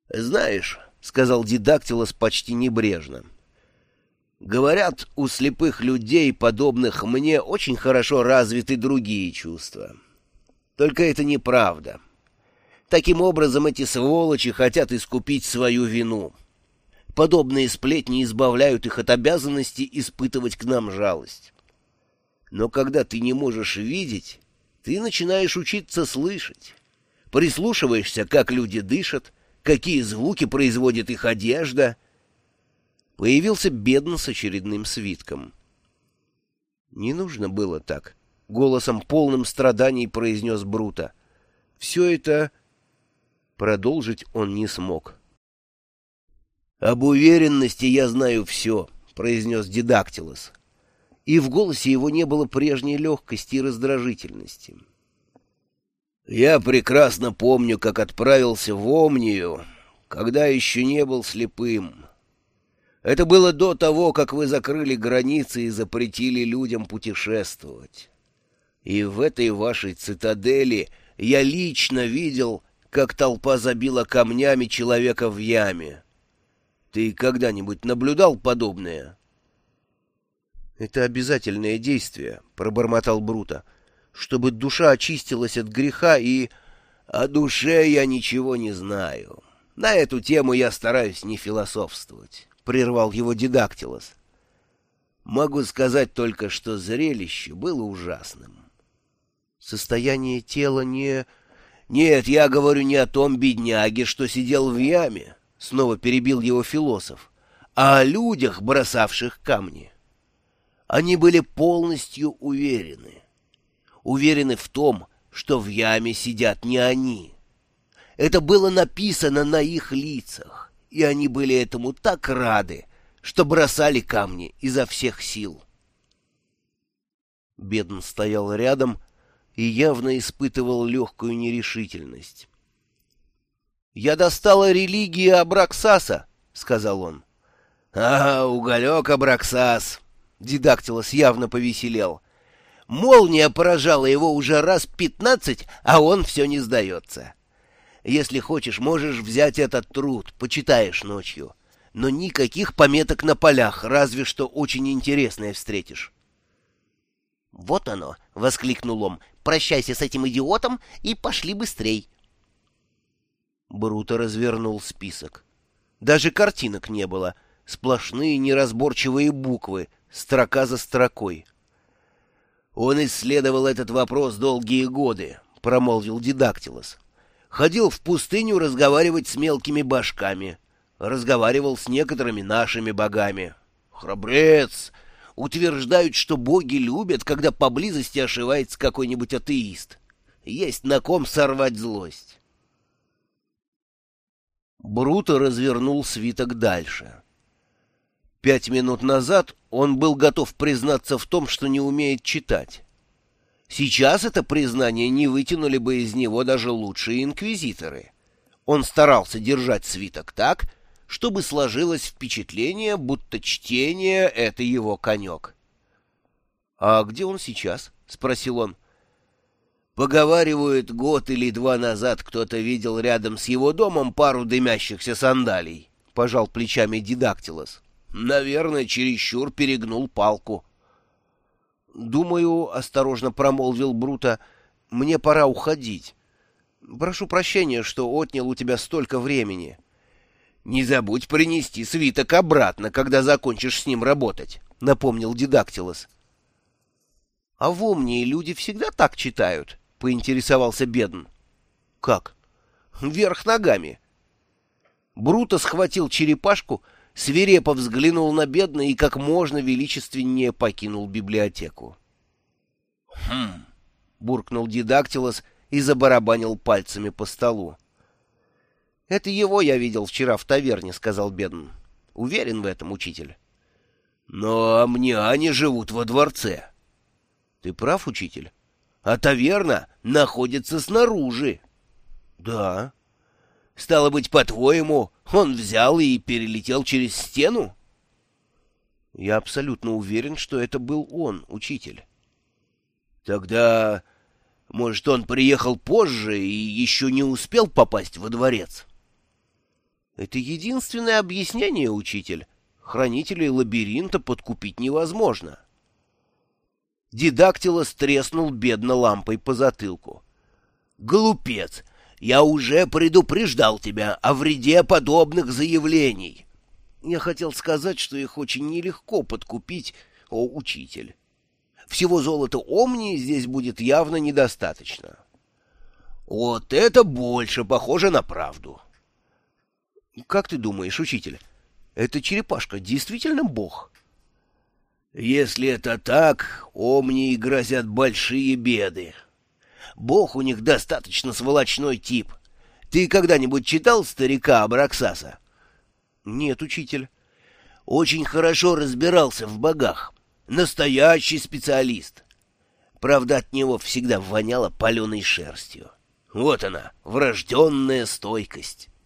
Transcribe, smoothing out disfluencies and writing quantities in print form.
«Знаешь, — сказал Дидактилос почти небрежно, — говорят, у слепых людей, подобных мне, очень хорошо развиты другие чувства. Только это неправда. Таким образом, эти сволочи хотят искупить свою вину. Подобные сплетни избавляют их от обязанности испытывать к нам жалость. Но когда ты не можешь видеть, ты начинаешь учиться слышать. Прислушиваешься, как люди дышат, какие звуки производит их одежда». Появился Бедн с очередным свитком. «Не нужно было так», — голосом полным страданий произнес Бруто. «Все это...» Продолжить он не смог. «Об уверенности я знаю все», — произнес Дидактилос. И в голосе его не было прежней легкости и раздражительности. «Я прекрасно помню, как отправился в Омнию, когда еще не был слепым. Это было до того, как вы закрыли границы и запретили людям путешествовать. И в этой вашей цитадели я лично видел, как толпа забила камнями человека в яме. Ты когда-нибудь наблюдал подобное?» «Это обязательное действие», — пробормотал Бруто, — «чтобы душа очистилась от греха и...» «О душе я ничего не знаю. На эту тему я стараюсь не философствовать», — прервал его Дидактилос. «Могу сказать только, что зрелище было ужасным». «Состояние тела не...» «Нет, я говорю не о том бедняге, что сидел в яме», — снова перебил его философ, — «а о людях, бросавших камни. Они были полностью уверены. Уверены в том, что в яме сидят не они. Это было написано на их лицах, и они были этому так рады, что бросали камни изо всех сил». Бедн стоял рядом и явно испытывал легкую нерешительность. «Я достала религии Абраксаса», — сказал он. «А, уголек Абраксас!» — Дидактилос явно повеселел. «Молния поражала его уже раз 15, а он все не сдается. Если хочешь, можешь взять этот труд, почитаешь ночью. Но никаких пометок на полях, разве что очень интересное встретишь». «Вот оно!» — воскликнул он. «Прощайся с этим идиотом и пошли быстрей». Бруто развернул список. Даже картинок не было. Сплошные неразборчивые буквы, строка за строкой. «Он исследовал этот вопрос долгие годы», — промолвил Дидактилос. «Ходил в пустыню разговаривать с мелкими башками. Разговаривал с некоторыми нашими богами. Храбрец! Утверждают, что боги любят, когда поблизости ошивается какой-нибудь атеист. Есть на ком сорвать злость». Бруто развернул свиток дальше. 5 минут назад он был готов признаться в том, что не умеет читать. Сейчас это признание не вытянули бы из него даже лучшие инквизиторы. Он старался держать свиток так, чтобы сложилось впечатление, будто чтение — это его конек. «А где он сейчас?» — спросил он. «Поговаривают, год или 2 назад кто-то видел рядом с его домом пару дымящихся сандалий», — пожал плечами Дидактилос. «Наверное, чересчур перегнул палку». «Думаю, — осторожно промолвил Бруто, — мне пора уходить. Прошу прощения, что отнял у тебя столько времени». «Не забудь принести свиток обратно, когда закончишь с ним работать», — напомнил Дидактилос. «А в Омнии люди всегда так читают?» — поинтересовался Бедн. «Как?» «Вверх ногами». Бруто схватил черепашку, свирепо взглянул на Бедна и как можно величественнее покинул библиотеку. «Хм!» — буркнул Дидактилос и забарабанил пальцами по столу. «Это его я видел вчера в таверне», — сказал Бедн. «Уверен в этом, учитель». «Но амниане живут во дворце». «Ты прав, учитель. А таверна находится снаружи». «Да». «Стало быть, по-твоему, он взял и перелетел через стену?» «Я абсолютно уверен, что это был он, учитель». «Тогда, может, он приехал позже и еще не успел попасть во дворец?» Это единственное объяснение, учитель. Хранителей лабиринта подкупить невозможно. Дидактилос треснул бедно лампой по затылку. «Глупец! Я уже предупреждал тебя о вреде подобных заявлений!» Я хотел сказать, что их очень нелегко подкупить, о учитель. Всего золота Омнии здесь будет явно недостаточно. Вот это больше похоже на правду. Как ты думаешь, учитель, эта черепашка действительно бог? Если это так, Омнии грозят большие беды. Бог у них достаточно сволочной тип. Ты когда-нибудь читал старика Абраксаса? Нет, учитель. Очень хорошо разбирался в богах. Настоящий специалист. Правда, от него всегда воняло паленой шерстью. Вот она, врожденная стойкость.